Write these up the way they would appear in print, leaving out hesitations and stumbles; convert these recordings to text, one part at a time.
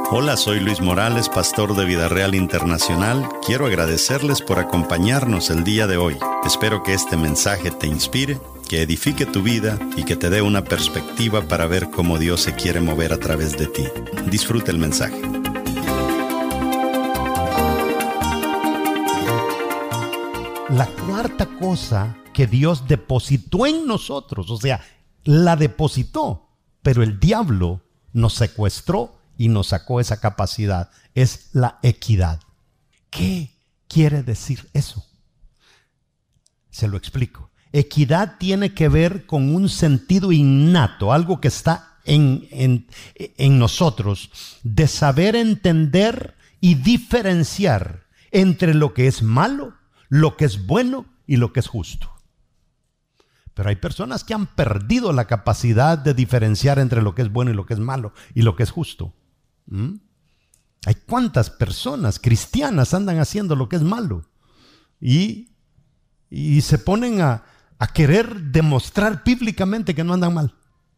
Hola, soy Luis Morales, pastor de Vida Real Internacional. Quiero agradecerles por acompañarnos el día de hoy. Espero que este mensaje te inspire, que edifique tu vida y que te dé una perspectiva para ver cómo Dios se quiere mover a través de ti. Disfruta el mensaje. La cuarta cosa que Dios depositó en nosotros, o sea, la depositó, pero el diablo nos secuestró y nos sacó esa capacidad, es la equidad. ¿Qué quiere decir eso? Se lo explico. Equidad tiene que ver con un sentido innato, algo que está en nosotros, de saber entender y diferenciar entre lo que es malo, lo que es bueno y lo que es justo. Pero hay personas que han perdido la capacidad de diferenciar entre lo que es bueno y lo que es malo y lo que es justo. Hay cuántas personas cristianas andan haciendo lo que es malo y se ponen a querer demostrar bíblicamente que no andan mal.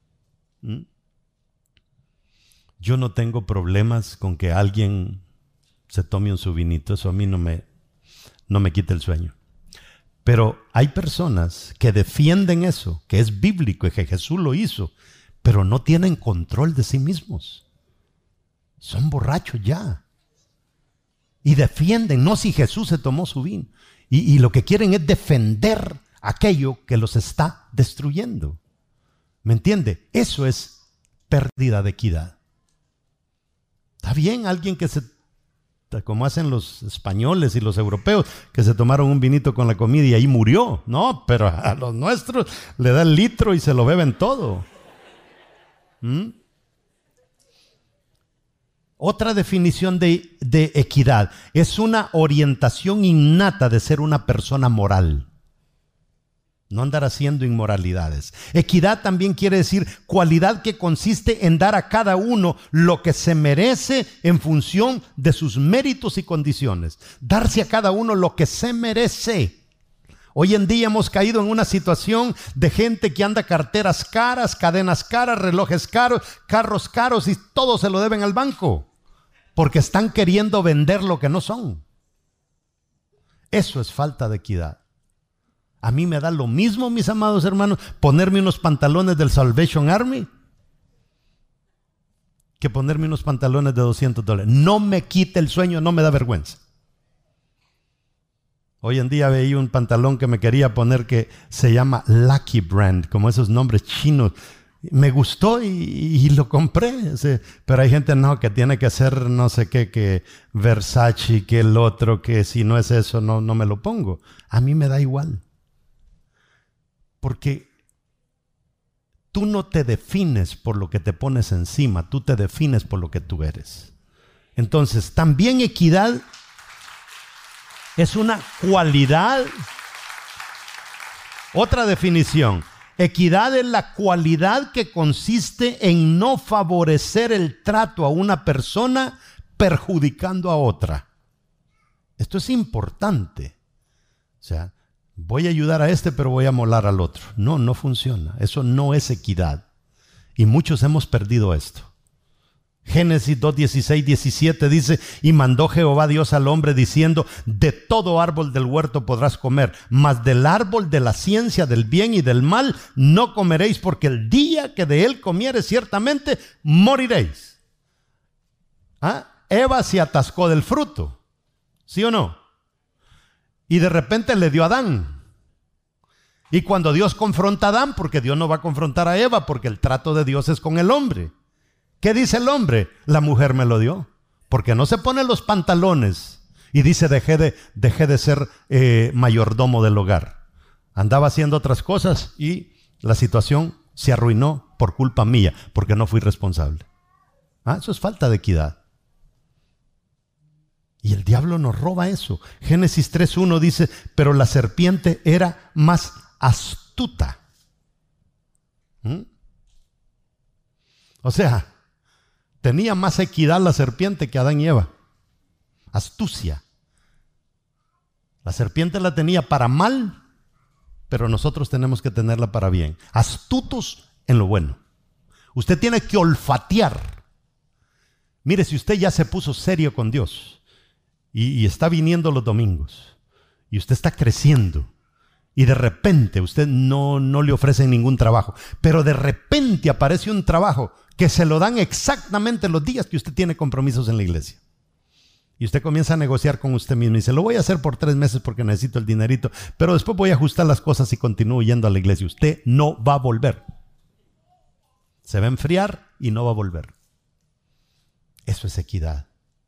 Yo no tengo problemas con que alguien se tome un su vinito, eso a mí no me quita el sueño. Pero hay personas que defienden eso, que es bíblico y que Jesús lo hizo, pero no tienen control de sí mismos. Son borrachos ya. Y defienden, no si Jesús se tomó su vino. Y lo que quieren es defender aquello que los está destruyendo. ¿Me entiende? Eso es pérdida de equidad. Está bien alguien que como hacen los españoles y los europeos, que se tomaron un vinito con la comida y ahí murió. No, pero a los nuestros le da el litro y se lo beben todo. Otra definición de equidad es una orientación innata de ser una persona moral. No andar haciendo inmoralidades. Equidad también quiere decir cualidad que consiste en dar a cada uno lo que se merece en función de sus méritos y condiciones. Darse a cada uno lo que se merece. Hoy en día hemos caído en una situación de gente que anda carteras caras, cadenas caras, relojes caros, carros caros y todo se lo deben al banco. Porque están queriendo vender lo que no son. Eso es falta de equidad. A mí me da lo mismo, mis amados hermanos, ponerme unos pantalones del Salvation Army que ponerme unos pantalones de $200. No me quita el sueño, no me da vergüenza. Hoy en día veía un pantalón que me quería poner que se llama Lucky Brand, como esos nombres chinos. Me gustó y lo compré. Pero hay gente que tiene que ser no sé qué, que Versace, que el otro, que si no es eso no me lo pongo. A mí me da igual. Porque tú no te defines por lo que te pones encima, tú te defines por lo que tú eres. Entonces, también equidad es una cualidad. Otra definición, equidad es la cualidad que consiste en no favorecer el trato a una persona perjudicando a otra. Esto es importante. O sea, voy a ayudar a este, pero voy a molar al otro. No funciona. Eso no es equidad. Y muchos hemos perdido esto. Génesis 2, 16, 17 dice: y mandó Jehová Dios al hombre diciendo: de todo árbol del huerto podrás comer, mas del árbol de la ciencia del bien y del mal no comeréis, porque el día que de él comieres ciertamente moriréis. Eva se atascó del fruto, ¿sí o no? Y de repente le dio a Adán. Y cuando Dios confronta a Adán, porque Dios no va a confrontar a Eva, porque el trato de Dios es con el hombre. ¿Qué dice el hombre? La mujer me lo dio. Porque no se pone los pantalones y dice: dejé de ser mayordomo del hogar. Andaba haciendo otras cosas y la situación se arruinó por culpa mía, porque no fui responsable. Eso es falta de equidad. Y el diablo nos roba eso. Génesis 3:1 dice: pero la serpiente era más astuta. O sea, tenía más equidad la serpiente que Adán y Eva. Astucia. La serpiente la tenía para mal, pero nosotros tenemos que tenerla para bien. Astutos en lo bueno. Usted tiene que olfatear. Mire, si usted ya se puso serio con Dios y está viniendo los domingos y usted está creciendo y de repente usted no le ofrecen ningún trabajo, pero de repente aparece un trabajo que se lo dan exactamente los días que usted tiene compromisos en la iglesia. Y usted comienza a negociar con usted mismo y dice, lo voy a hacer por 3 meses porque necesito el dinerito, pero después voy a ajustar las cosas y continúo yendo a la iglesia. Usted no va a volver. Se va a enfriar y no va a volver. Eso es equidad.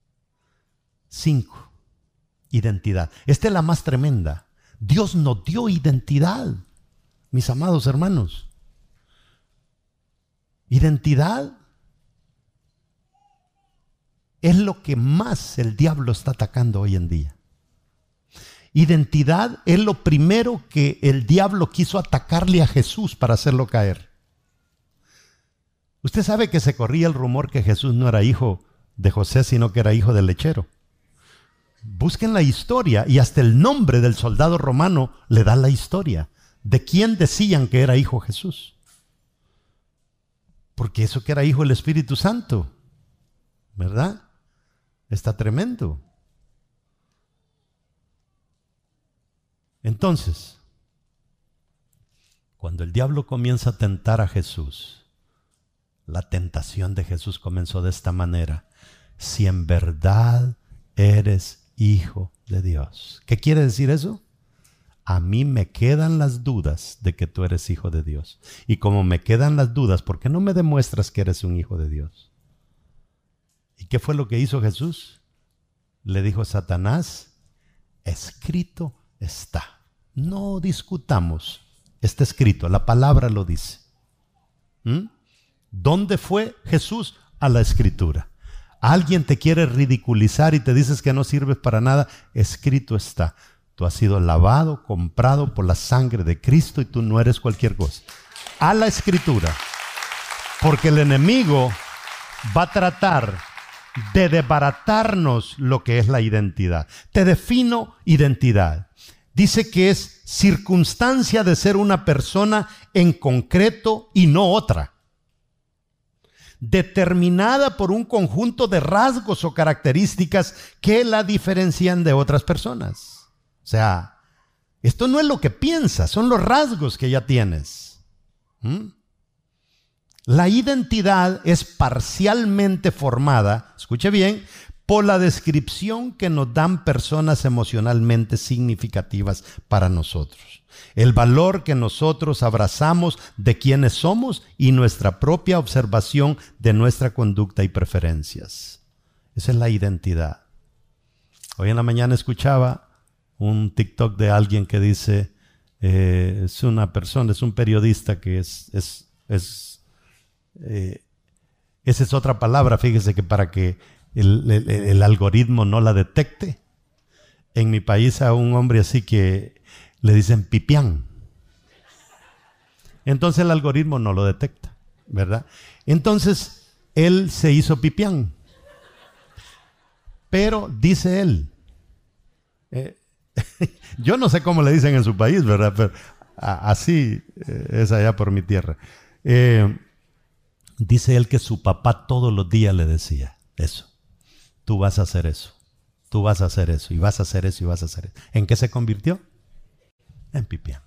5, identidad. Esta es la más tremenda. Dios nos dio identidad, mis amados hermanos. Identidad es lo que más el diablo está atacando hoy en día. Identidad es lo primero que el diablo quiso atacarle a Jesús para hacerlo caer. Usted sabe que se corría el rumor que Jesús no era hijo de José, sino que era hijo del lechero. Busquen la historia y hasta el nombre del soldado romano le da la historia de quién decían que era hijo Jesús. Porque eso que era hijo del Espíritu Santo, ¿verdad? Está tremendo. Entonces, cuando el diablo comienza a tentar a Jesús, la tentación de Jesús comenzó de esta manera: si en verdad eres hijo de Dios. ¿Qué quiere decir eso? A mí me quedan las dudas de que tú eres hijo de Dios. Y como me quedan las dudas, ¿por qué no me demuestras que eres un hijo de Dios? ¿Y qué fue lo que hizo Jesús? Le dijo Satanás, escrito está. No discutamos. Está escrito, la palabra lo dice. ¿Dónde fue Jesús? A la Escritura. Alguien te quiere ridiculizar y te dices que no sirves para nada, escrito está. Tú has sido lavado, comprado por la sangre de Cristo y tú no eres cualquier cosa. A la Escritura. Porque el enemigo va a tratar de desbaratarnos lo que es la identidad. Te defino identidad. Dice que es circunstancia de ser una persona en concreto y no otra. Determinada por un conjunto de rasgos o características que la diferencian de otras personas. O sea, esto no es lo que piensas, son los rasgos que ya tienes. La identidad es parcialmente formada, escuche bien, por la descripción que nos dan personas emocionalmente significativas para nosotros. El valor que nosotros abrazamos de quienes somos y nuestra propia observación de nuestra conducta y preferencias. Esa es la identidad. Hoy en la mañana escuchaba un TikTok de alguien que dice, es una persona, es un periodista que esa es otra palabra, fíjese que para que el algoritmo no la detecte. En mi país a un hombre así que le dicen pipián. Entonces el algoritmo no lo detecta, ¿verdad? Entonces él se hizo pipián. Pero dice él, yo no sé cómo le dicen en su país, ¿verdad? Pero así es allá por mi tierra. Dice él que su papá todos los días le decía eso. Tú vas a hacer eso. Tú vas a hacer eso. Y vas a hacer eso y vas a hacer eso. ¿En qué se convirtió? En pipián.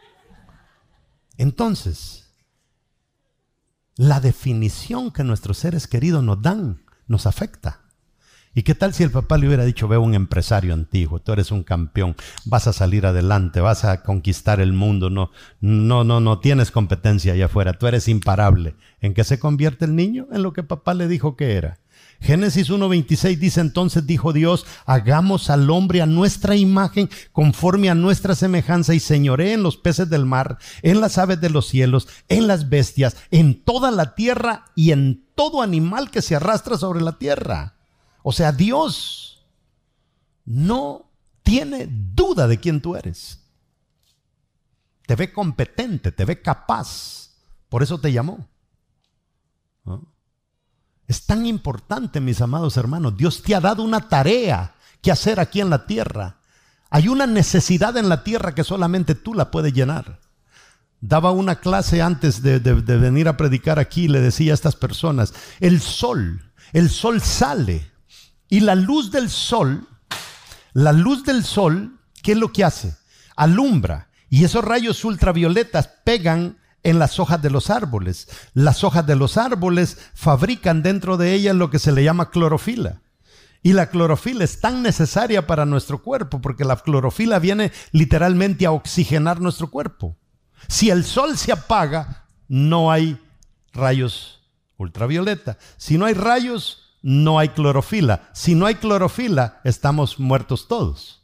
Entonces, la definición que nuestros seres queridos nos dan nos afecta. ¿Y qué tal si el papá le hubiera dicho, veo un empresario antiguo, tú eres un campeón, vas a salir adelante, vas a conquistar el mundo, no tienes competencia allá afuera, tú eres imparable? ¿En qué se convierte el niño? En lo que papá le dijo que era. Génesis 1:26 dice, entonces dijo Dios, hagamos al hombre a nuestra imagen, conforme a nuestra semejanza, y señoree en los peces del mar, en las aves de los cielos, en las bestias, en toda la tierra y en todo animal que se arrastra sobre la tierra. O sea, Dios no tiene duda de quién tú eres. Te ve competente, te ve capaz. Por eso te llamó. ¿No? Es tan importante, mis amados hermanos. Dios te ha dado una tarea que hacer aquí en la tierra. Hay una necesidad en la tierra que solamente tú la puedes llenar. Daba una clase antes de venir a predicar aquí y le decía a estas personas, el sol el sol sale y la luz del sol, ¿qué es lo que hace? Alumbra, y esos rayos ultravioletas pegan en las hojas de los árboles. Las hojas de los árboles fabrican dentro de ellas lo que se le llama clorofila. Y la clorofila es tan necesaria para nuestro cuerpo porque la clorofila viene literalmente a oxigenar nuestro cuerpo. Si el sol se apaga, no hay rayos ultravioleta. Si no hay rayos, no hay clorofila. Si no hay clorofila, estamos muertos todos.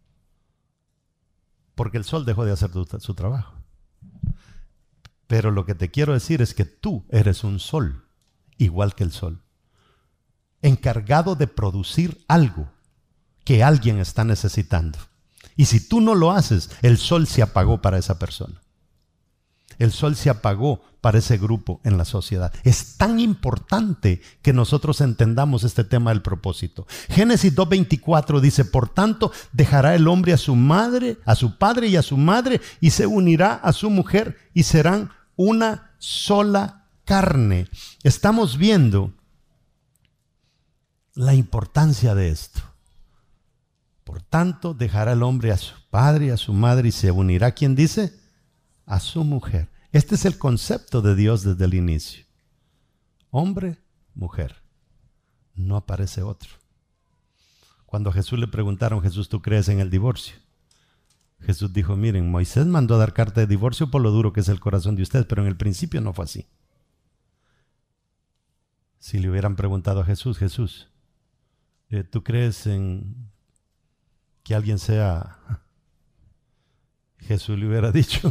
Porque el sol dejó de hacer su trabajo. Pero lo que te quiero decir es que tú eres un sol, igual que el sol, encargado de producir algo que alguien está necesitando. Y si tú no lo haces, el sol se apagó para esa persona. El sol se apagó para ese grupo en la sociedad. Es tan importante que nosotros entendamos este tema del propósito. Génesis 2:24 dice: por tanto, dejará el hombre a su padre y a su madre, y se unirá a su mujer, y serán una sola carne. Estamos viendo la importancia de esto. Por tanto, dejará el hombre a su padre y a su madre, y se unirá, ¿quién dice? A su mujer. Este es el concepto de Dios desde el inicio. Hombre, mujer. No aparece otro. Cuando a Jesús le preguntaron: Jesús, ¿tú crees en el divorcio? Jesús dijo: miren, Moisés mandó a dar carta de divorcio por lo duro que es el corazón de ustedes, pero en el principio no fue así. Si le hubieran preguntado a Jesús: Jesús, ¿tú crees en que alguien sea? Jesús le hubiera dicho: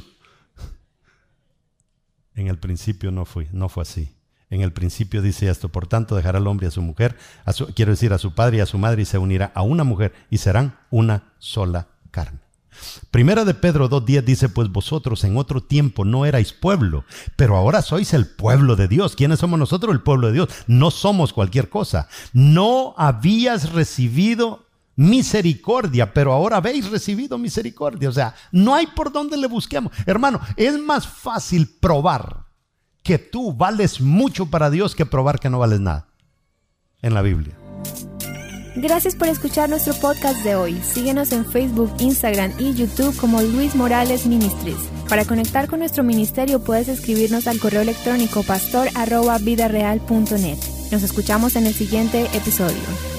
en el principio no fue así. En el principio dice esto: por tanto, dejará el hombre a su mujer, a su padre y a su madre, y se unirá a una mujer, y serán una sola carne. Primera de Pedro 2:10 dice: pues vosotros en otro tiempo no erais pueblo, pero ahora sois el pueblo de Dios. ¿Quiénes somos nosotros? El pueblo de Dios. No somos cualquier cosa. No habías recibido misericordia, pero ahora habéis recibido misericordia. O sea, no hay por dónde le busquemos. Hermano, es más fácil probar que tú vales mucho para Dios que probar que no vales nada en la Biblia. Gracias por escuchar nuestro podcast de hoy. Síguenos en Facebook, Instagram y YouTube como Luis Morales Ministries. Para conectar con nuestro ministerio puedes escribirnos al correo electrónico pastor@vidareal.net. Nos escuchamos en el siguiente episodio.